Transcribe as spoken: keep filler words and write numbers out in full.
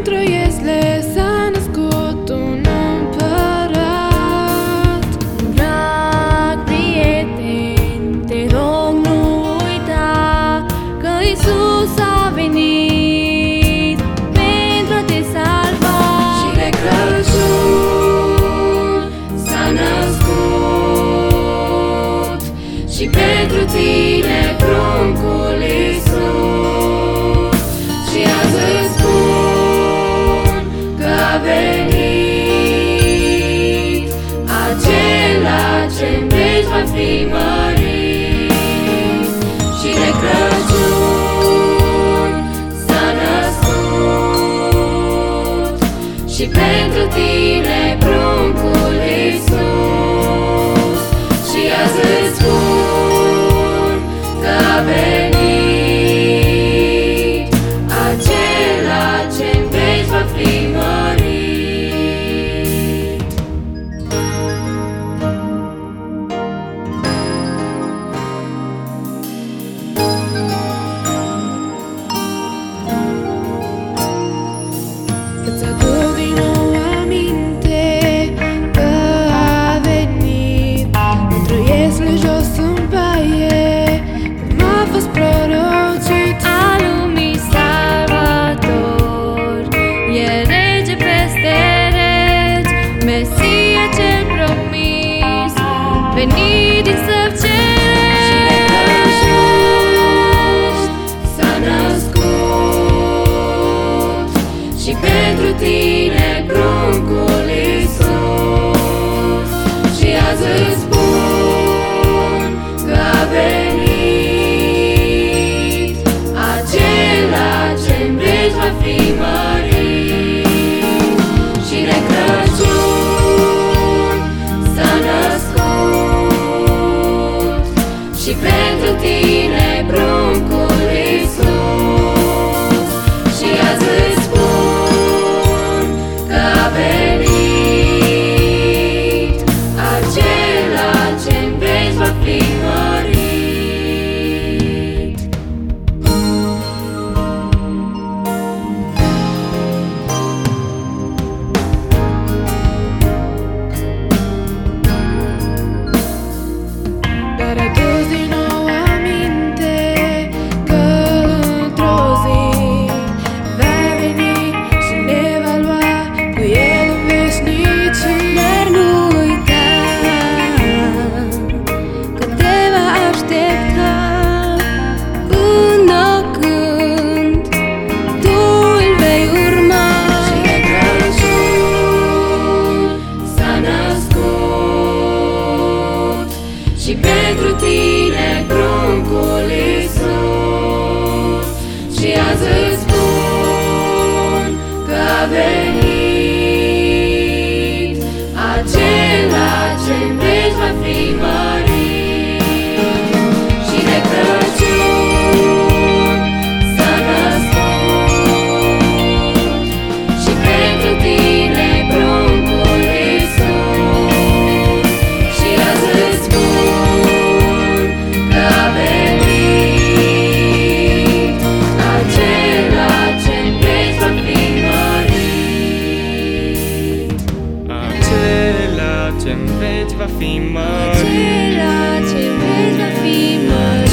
într-o iesle s-a născut un împărat. Drag prieten, te rog nu uita că Iisus a venit pentru a te salva. Și de Crăciun s-a născut și pentru tine pruncul Iisus. Și azi îți spun că a venit acela ce-n veci va fi mărit. Și de Crăciun s-a născut și pentru tine pruncul Iisus. Și azi îți spun că a venit acela ce-n veci va fi mărit. Îți aduc din nou aminte că a venit într-o iesle jos în paie, cum a fost prorocit. A lumii salvator, e rege peste regi, Mesia cel promis, venit din săbi cerești. S-a născut și pentru tine pruncul Iisus. Și azi îți spun că a venit acela ce-n veci va fi mărit. Și de Crăciun s-a născut și pentru tine pruncul Iisus. Și azi îți spun că a venit acela ce-n veci va fi mărit. Dar adus din nou aminte că într-o zi va veni și ne va lua cu El în veșnicii. Dar nu uita că te va aștepta un nou cânt, tu îl vei urma. Și de Crăciun s-a născut și pentru tine pruncul Iisus. Și azi îți spun că a venit acela ce-n veci va fi mărit. Și de Crăciun s-a născut și pentru tine pruncul Iisus. Și azi îți spun că a venit acela ce-n veci va fi mărit. Acela ce-n veci va fi mărit. Acela ce veci va fi mărit.